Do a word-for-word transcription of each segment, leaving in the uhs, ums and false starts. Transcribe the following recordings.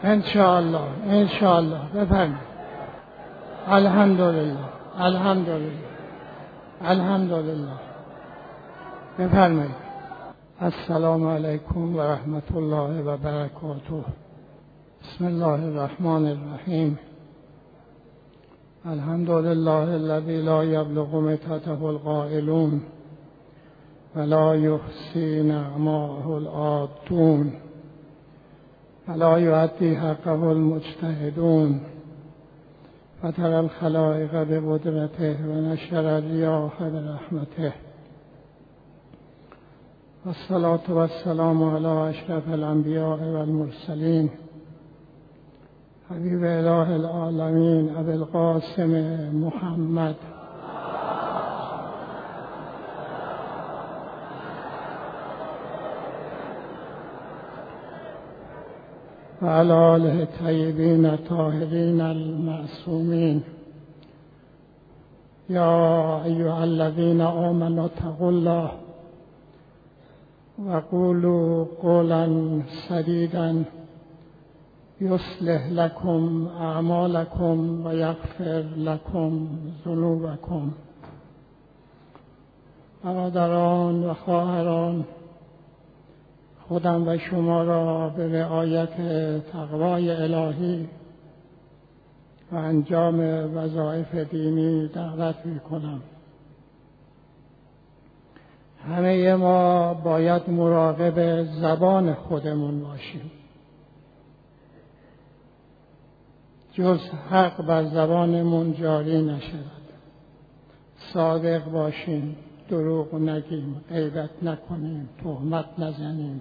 انشاءالله انشاءالله بفرمایید. الحمدلله الحمدلله الحمدلله بفرمایید. السلام علیکم و رحمت الله و برکاته. بسم الله الرحمن الرحیم. الحمدلله الذی لا یبلغ متته القائلون ولا یحصی نعماه العادون ولا یؤدی حقه المجتهدون فتر الخلائق بقدرته و نشر الریاح برحمته والصلاة والسلام علی اشرف الانبیاء والمرسلین حبیب اله العالمین ابی القاسم محمد و علی آله الطیبین الطاهرین المعصومین. یا ایها الذین آمنوا اتقوا الله و قولوا قولا سدیدا یصلح لكم اعمالکم و یغفر لكم ذنوبکم. برادران و خواهران، خودم و شما را به رعایت تقوای الهی و انجام وظایف دینی دعوت می‌کنم. همه ما باید مراقب زبان خودمون باشیم. جز حق بر زبانمون جاری نشود. صادق باشیم، دروغ نگیم، غیبت نکنیم، تهمت نزنیم.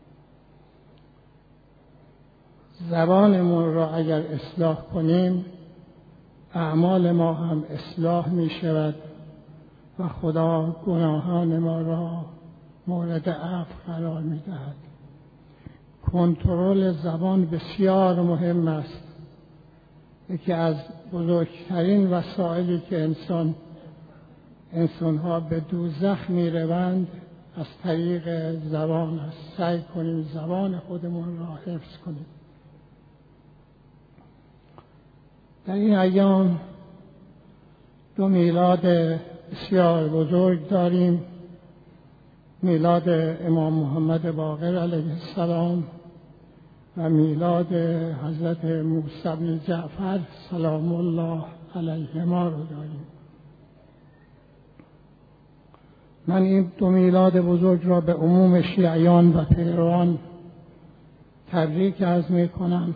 زبانمون را اگر اصلاح کنیم، اعمال ما هم اصلاح می شود و خدا گناهان ما را مورد عفو قرار می دهد. کنترل زبان بسیار مهم است. یکی از بزرگترین وسایلی که انسان انسان‌ها به دوزخ می‌روند از طریق زبان است. سعی کنیم زبان خودمون را حفظ کنیم. در این ایام دو میلاد بسیار بزرگ داریم. میلاد امام محمد باقر علیه السلام و میلاد حضرت موسی بن جعفر سلام الله علیهما رو داریم. من این دو میلاد بزرگ را به عموم شیعیان و پیروان تبریک عرض می کنم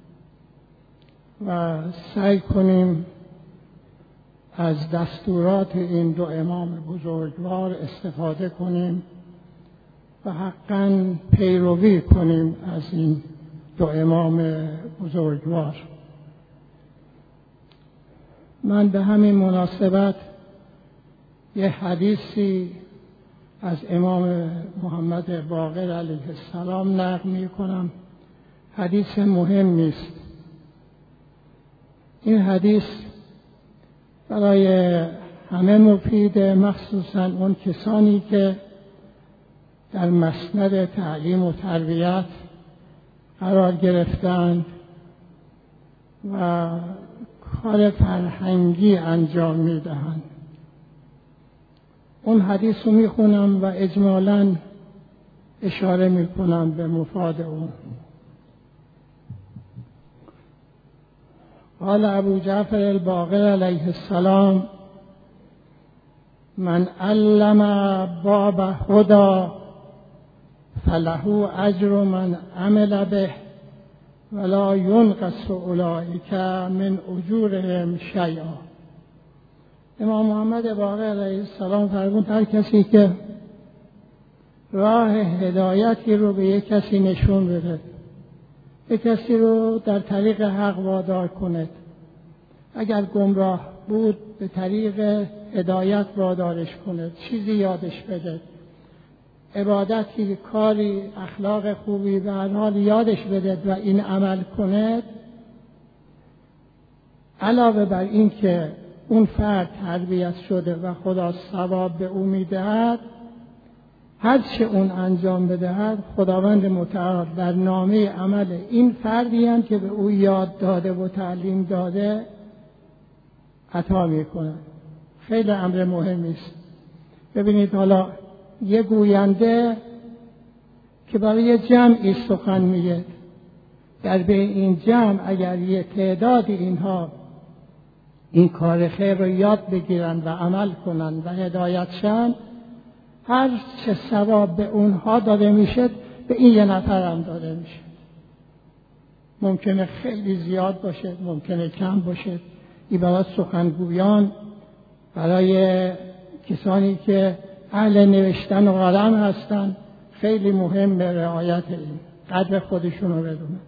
و سعی کنیم از دستورات این دو امام بزرگوار استفاده کنیم و حقاً پیروی کنیم از این دو امام بزرگوار. من به همین مناسبت یه حدیثی از امام محمد باقر علیه السلام نقل می کنم. حدیث مهمی است. این حدیث برای همه مفیده، مخصوصاً اون کسانی که در مسند تعلیم و تربیت قرار گرفتند و کار فرهنگی انجام می دهند. اون حدیث رو می خونم و اجمالاً اشاره می کنم به مفاد اون. قال ابو جعفر الباقر علیه السلام: من علم باب هدی فله اجر من عمل به ولا ینقص اولئک من اجورهم شیئا. امام محمد باقر علیه السلام فرمود هر کسی که راه هدایتی رو به یک کسی نشون بده، یک کسی رو در طریق حق وادار کنه، اگر گمراه بود به طریق هدایت وادارش کنه، چیزی یادش بده، عبادتی، کاری، اخلاق خوبی به هر حال یادش بده و این عمل کنه، علاوه بر این که اون فرد تربیت شده و خدا ثواب به او میدهد، هر چه اون انجام بدهد خداوند متعال در نامه عمل این فردی هم که به او یاد داده و تعلیم داده عطا می‌کند. خیلی امر مهمی است. ببینید حالا یه گوینده که برای جمعی سخن میگه، در بین این جمع اگر یه تعدادی اینها این کار خیر رو یاد بگیرن و عمل کنن و هدایت شن، هر چه ثواب به اونها داده میشه به این یه نفر هم داده میشه. ممکنه خیلی زیاد باشه، ممکنه کم باشه. این برای سخنگویان، برای کسانی که اهل نوشتن و قلم هستن خیلی مهمه رعایت این، قدر خودشون رو بدونن.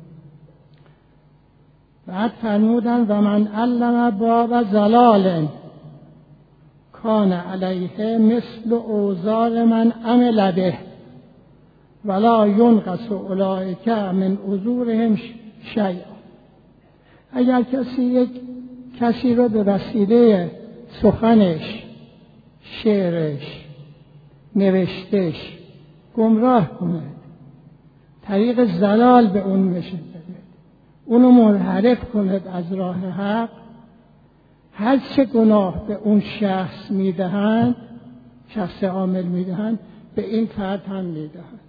بعد فرمودن و من علم باب زلال کان علیه مثل اوزار من عمل به ولا ینقص اولئک من اجورهم شیئا. اگر کسی یک کسی رو به وسیله سخنش، شعرش، نوشتش گمراه کنه، طریق زلال به اون میشه، اونو منحرف کند از راه حق، هر چه گناه به اون شخص میدهند، شخص عامل میدهند، به این فرد هم میدهند.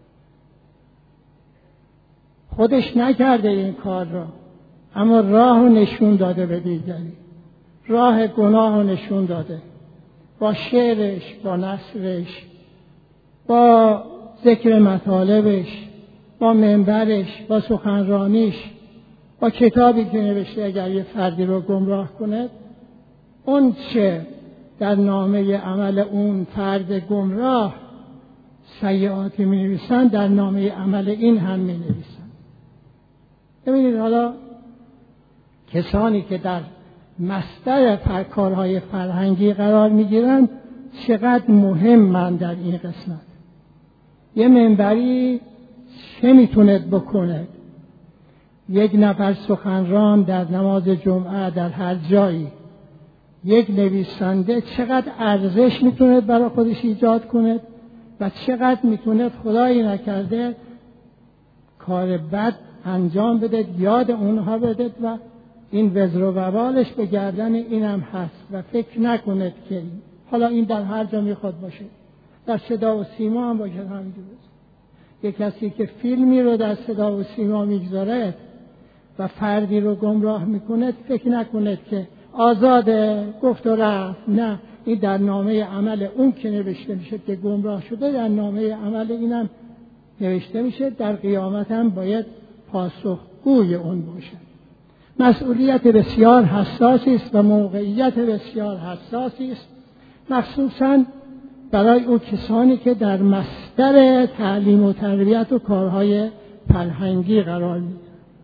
خودش نکرده این کار را، اما راه نشون داده به دیگری، راه گناه نشون داده، با شعرش، با نثرش، با ذکر مطالبش، با منبرش، با سخنرانیش، با کتابی که نوشته اگر یه فردی رو گمراه کنه، اون چه در نامه عمل اون فرد گمراه سیئاتی می نویسن، در نامه عمل این هم می نویسن. ببینید حالا کسانی که در مصدر کارهای فرهنگی قرار می گیرن چقدر مهمند در این قسمت. یه منبری چه میتوند بکنه؟ یک نفر سخنران در نماز جمعه در هر جایی، یک نویسنده چقدر ارزش میتونه برای خودش ایجاد کنه و چقدر میتونه خدایی نکرده کار بد انجام بده، یاد اونها بده و این وزر و وبالش به گردن اینم هست و فکر نکنه که حالا این در هر جا میخواد باشه، در صدا و سیما هم باشه همینجور. یک کسی که فیلمی رو در صدا و سیما میگذاره و فردی رو گمراه میکنه، فکر نکنه که آزاده گفت و رفت. نه، این در نامه عمل اون که نوشته میشه که گمراه شده، در نامه عمل اینم نوشته میشه، در قیامت هم باید پاسخگوی اون باشه. مسئولیت بسیار حساسی است و موقعیت بسیار حساسی است، مخصوصاً برای اون کسانی که در مصدر تعلیم و تربیت و کارهای فرهنگی قرار می‌گیرند.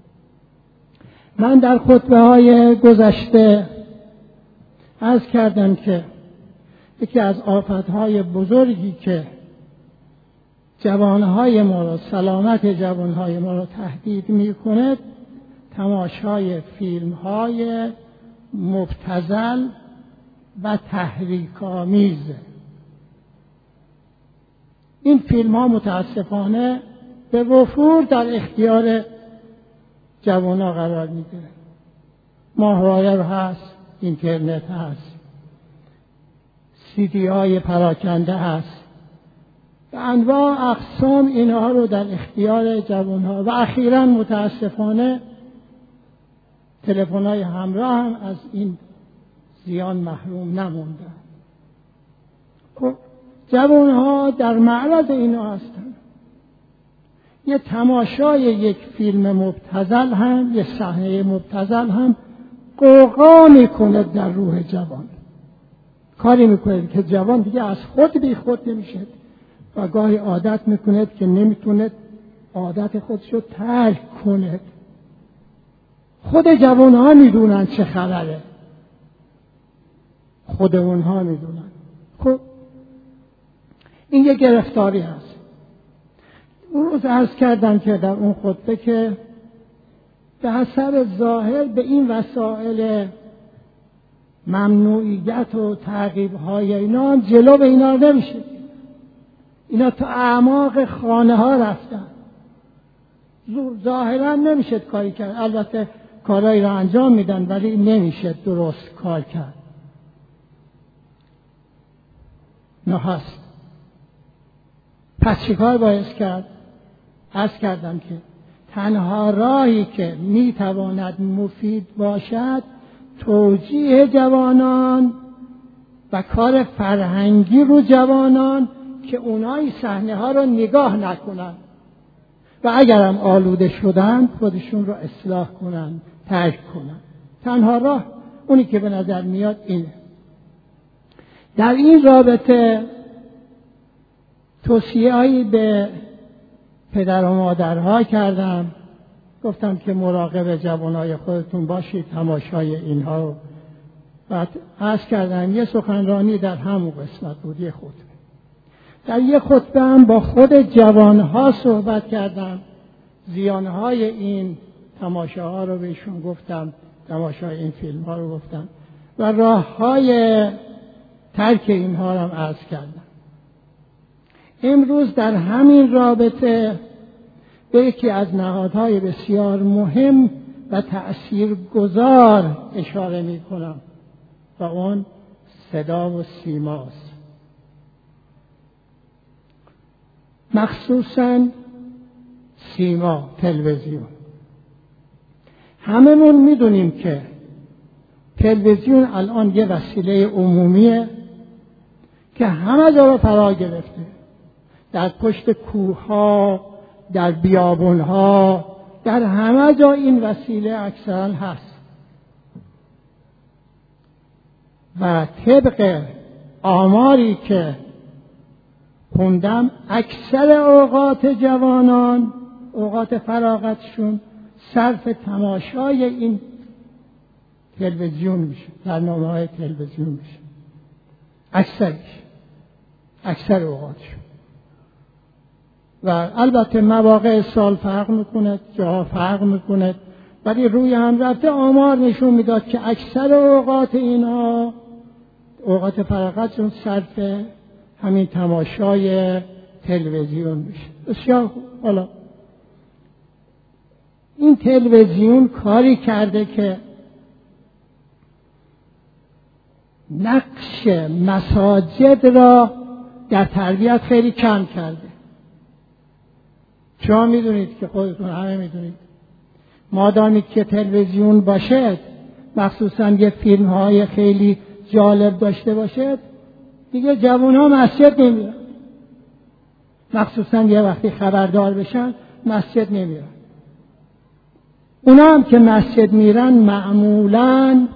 من در خطبه های گذشته عرض کردم که یکی از آفتهای بزرگی که جوانهای ما را، سلامت جوانهای ما را تهدید می‌کند، تماشای فیلم‌های مبتذل و تحریک‌آمیزه. این فیلم‌ها متاسفانه به وفور در اختیار جوان‌ها قرار می‌گیره. ماهواره هست، اینترنت هست، سیدی‌های پراکنده هست و انواع اقسام اینها رو در اختیار جوان‌ها و اخیراً متاسفانه تلفن‌های همراه هم از این زیان محروم نموندن. خب جوان‌ها در معرض اینا هستند. یه تماشای یک فیلم مبتذل هم، یه صحنه مبتذل هم قوقا میکنه در روح جوان. کاری میکنه که جوان دیگه از خود بی خود نمیشه و گاهی عادت میکنه که نمیتونه عادت خودشو ترک کنه. خود جوان‌ها میدونن چه خبره، خود اونها میدونن. خب این یه گرفتاری هست. اون روز عرض کردم که در اون خطبه که به حسب ظاهر به این وسائل ممنوعیت و تعقیب‌های اینا هم جلو به اینا نمیشه. اینا تا اعماق خانه ها رفتن. ظاهرا نمیشه کاری کرد، البته کارهایی را انجام میدن ولی نمیشه درست کار کرد. نه هست. پس چیکار باید کرد؟ عرض کردم که تنها راهی که میتواند مفید باشد توجیه جوانان و کار فرهنگی رو جوانان که اونایی صحنه ها رو نگاه نکنن و اگرم آلوده شدن خودشون رو اصلاح کنن، ترک کنن. تنها راه اونی که به نظر میاد اینه. در این رابطه توصیه‌ای به پدر و مادرها کردم، گفتم که مراقب جوانای خودتون باشید، تماشای اینها رو. بعد عرض کردم یه سخنرانی در همون قسمت بود، یه خطبه. در یه خطبه هم با خود جوانها صحبت کردم، زیانهای این تماشاها رو بهشون گفتم، تماشای این فیلم ها رو گفتم و راههای ترک اینها رو هم عرض کردم. امروز در همین رابطه به یکی از نهادهای بسیار مهم و تأثیرگذار اشاره می کنم و اون صدا و سیماست. مخصوصاً سیما، تلویزیون. هممون میدونیم که تلویزیون الان یه وسیله عمومیه که همه جا رو فرا گرفته. در پشت کوه‌ها، در بیابون‌ها، در همه جا این وسیله اکثرا هست و طبق آماری که خوندم اکثر اوقات جوانان، اوقات فراغتشون صرف تماشای این تلویزیون میشه، برنامه‌های تلویزیون میشه. اکثرش، اکثر اوقاتشون. و البته مواقع سال فرق میکنه، جاها فرق میکنه، ولی روی هم رفته آمار نشون میداد که اکثر اوقات اینها، اوقات فراغتشون صرف همین تماشای تلویزیون میشه. بسیار حالا این تلویزیون کاری کرده که نقش مساجد را در تربیت خیلی کم کرده. شما میدونید که خودتون همه میدونید مادامی که تلویزیون باشد، مخصوصا یه فیلم های خیلی جالب داشته باشد، دیگه جوان ها مسجد نمیرن. مخصوصا یه وقتی خبردار بشن مسجد نمیرن. اونا هم که مسجد میرن معمولاً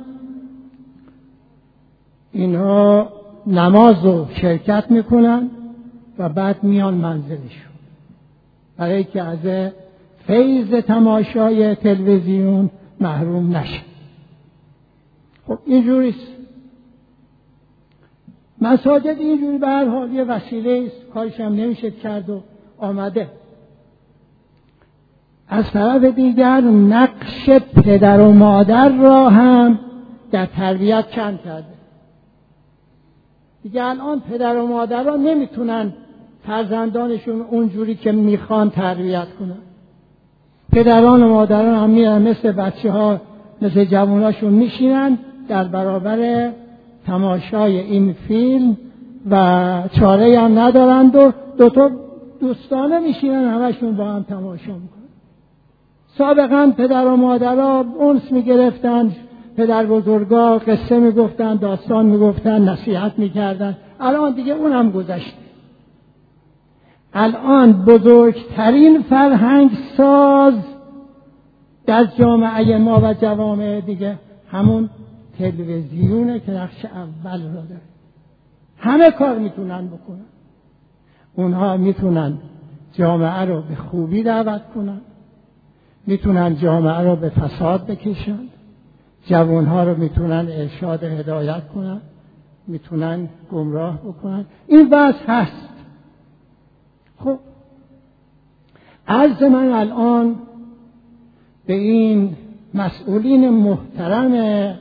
اینها نماز رو شرکت میکنن و بعد میان منزلشون، برای که از فیض تماشای تلویزیون محروم نشه. خب اینجوریست. مساجد اینجوری به هر حال یه وسیله است، کارش هم نمیشه کرد و آمده. از طرف دیگر نقش پدر و مادر را هم در تربیت کم کرده. دیگه الان پدر و مادر را نمیتونن فرزندانشون اونجوری که میخوان تربیت کنن. پدران و مادران هم میرن مثل بچه ها، مثل جواناشون میشینن در برابر تماشای این فیلم و چاره هم ندارند و دوتا دوستانه میشینن همشون با هم تماشا میکنن. سابقا پدر و مادرها انس میگرفتن، پدر بزرگا قصه میگفتن، داستان میگفتن، نصیحت میکردن. الان دیگه اونم گذشته. الان بزرگترین فرهنگ ساز در جامعه ما و جوامع دیگه همون تلویزیونه که نقش اول رو داره. همه کار میتونن بکنن. اونها میتونن جامعه رو به خوبی دعوت کنن، میتونن جامعه رو به فساد بکشن، جوانها رو میتونن ارشاد هدایت کنن، میتونن گمراه بکنن. این وضع هست. خب عرض من الان به این مسئولین محترم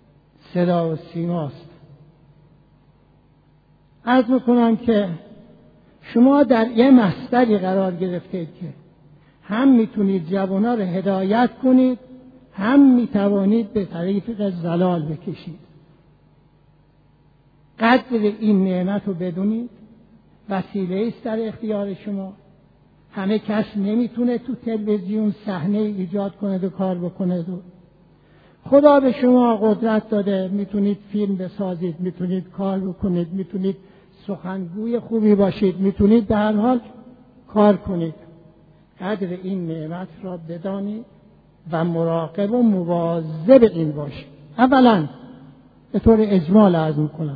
صدا و سیماست. عرض میکنم که شما در یه مصدری قرار گرفتید که هم میتونید جوانها رو هدایت کنید، هم میتوانید به طریق ضلال بکشید. قدر این نعمت رو بدونید، وسیله است در اختیار شما. همه کس نمیتونه تو تلویزیون صحنه ایجاد کنه و کار بکنه. و خدا به شما قدرت داده، میتونید فیلم بسازید، میتونید کار بکنید، میتونید سخنگوی خوبی باشید، میتونید به هر حال کار کنید. قدر این نعمت را بدانید و مراقب و مواظب این باشید. اولا به طور اجمال عرض میکنم،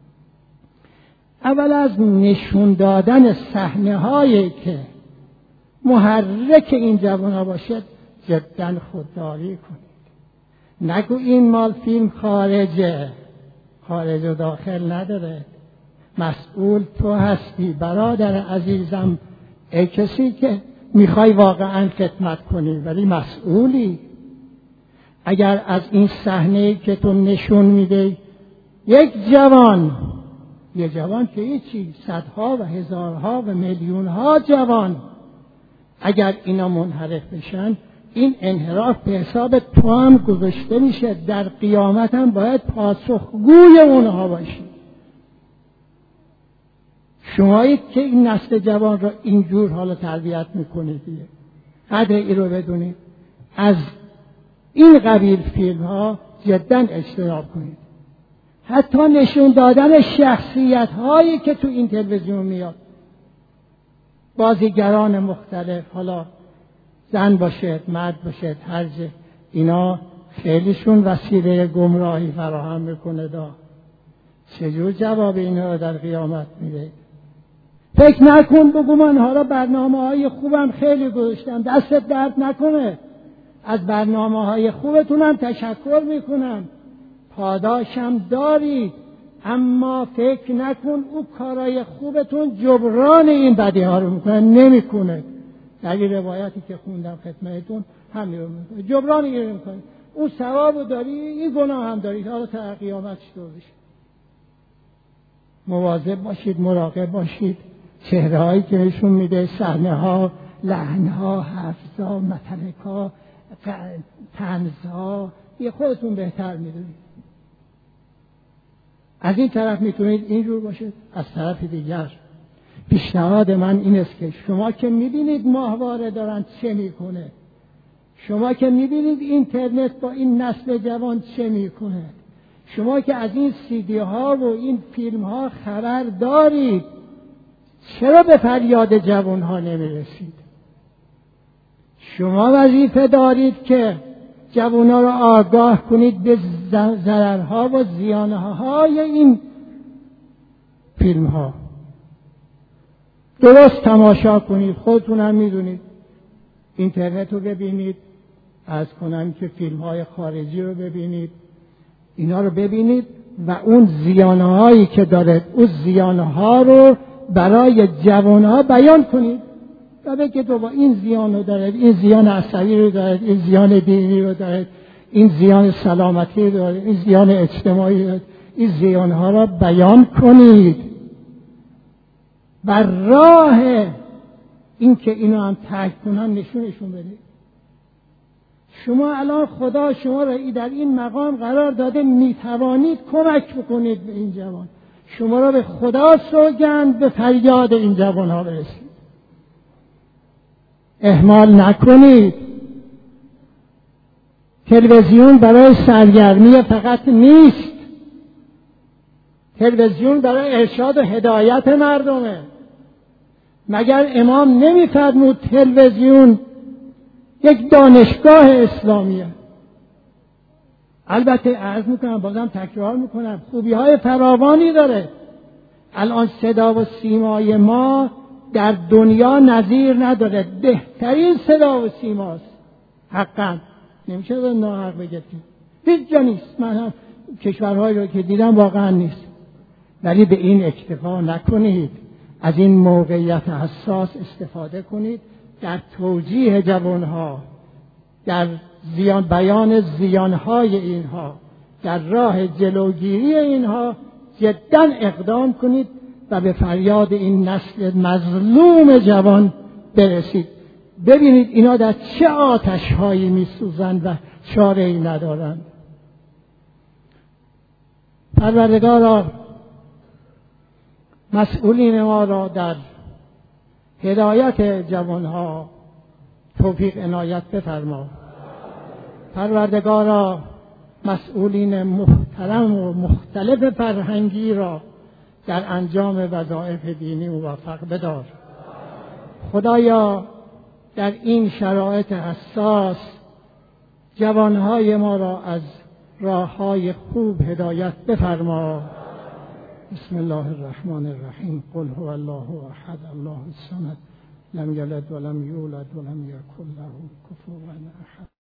اول از نشون دادن صحنه هایی که محرک این جوانها باشد جدا خودداری کنید. نگو این مال فیلم خارجه، خارج و داخل نداره. مسئول تو هستی برادر عزیزم، ای کسی که میخوای واقعا خدمت کنی ولی مسئولی. اگر از این صحنه که تو نشون میده یک جوان، یک جوان که هیچی، صدها و هزارها و میلیونها جوان، اگر اینا منحرف بشن، این انحراف به حساب تو هم گذاشته میشه. در قیامت هم باید پاسخگوی اونها باشی. شمایید که این نسل جوان را اینجور حالا تربیت میکنید. قدر این رو بدونید. از این قبیل فیلم ها جدا اجتناب کنید. حتی نشون دادن شخصیت هایی که تو این تلویزیون میاد، بازیگران مختلف، حالا زن باشد، مرد باشد، هر جه، اینا خیلیشون وسیله گمراهی فراهم میکنه. دا چجور جواب اینا رو در قیامت میده؟ فکر نکن بگو من حالا برنامه های خوبم خیلی گذاشتم، دستت درد نکنه، از برنامه های خوبتونم تشکر میکنم، پاداشم دارید، اما فکر نکن او کارای خوبتون جبران این بدی ها رو میکنه. نمیکنه. در این روایتی که خوندم خدمتتون همین رو میکنه، جبران این رو میکنه. اون ثواب رو داری، این گناه هم داری، حالا تا قیامت چطور بشه؟ مواظب باشید، مراقب باشید. چهره هایی که نشون میده، صحنه ها، لحن ها، حرف ها، متلک ها، طنز ها، یه خودتون بهتر میدونید. از این طرف میتونید اینجور باشید، از طرف دیگر پیشنهاد من این است که شما که میبینید ماهواره دارن چه میکنه، شما که میبینید اینترنت با این نسل جوان چه میکنه، شما که از این سیدی ها و این فیلم ها خبر دارید، چرا به فریاد جوان ها نمیرسید؟ شما وظیفه دارید که جوان ها را آگاه کنید به ضررها و زیانهای این فیلم ها. درست تماشا کنید. خودتون هم میدونید، اینترنت رو ببینید، از کنم که فیلم های خارجی رو ببینید، اینا رو ببینید و اون زیانهایی که داره، اون زیانها رو برای جوانها بیان کنید و بگید بابا این زیان رو داره، این زیان عصبی رو داره، این زیان دینی رو داره، این زیان سلامتی رو داره، این زیان اجتماعی رو داره. این زیانها رو بیان کنید. بر راه این که اینو هم ترک کنن نشونشون بدید. شما الان خدا شما را در این مقام قرار داده، میتوانید کمک بکنید به این جوان. شما را به خدا سوگند به فریاد این جوان ها برسید. اهمال نکنید. تلویزیون برای سرگرمی فقط نیست. تلویزیون برای ارشاد و هدایت مردمه. مگر امام نمی‌فرمود تلویزیون یک دانشگاه اسلامیه؟ البته عرض میکنم، بازم تکرار میکنم، خوبی های فراوانی داره. الان صدا و سیمای ما در دنیا نظیر نداره، بهترین صدا و سیماست. حقا نمیشه به ناحق بگید، هیچ جا نیست. من هم کشورهایی رو که دیدم واقعا نیست. ولی به این اکتفا نکنید، از این موقعیت حساس استفاده کنید در توجیه جوانها، در زیان بیان زیانهای اینها، در راه جلوگیری اینها جدا اقدام کنید و به فریاد این نسل مظلوم جوان برسید. ببینید اینا در چه آتش‌هایی می‌سوزند و چاره‌ای ندارند. پروردگارا مسئولین ما را در هدایت جوانها توفیق عنایت بفرما. پروردگارا مسئولین محترم و مختلف فرهنگی را در انجام وظایف دینی موفق بدار. خدایا در این شرایط حساس جوانهای ما را از راههای خوب هدایت بفرما. بسم الله الرحمن الرحیم. قل هو الله احد الله الصمد لم یلد ولم یولد ولم یکن له کفوا احد.